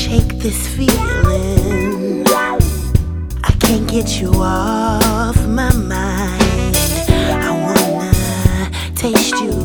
shake this feeling. I can't get you off my mind. I wanna taste you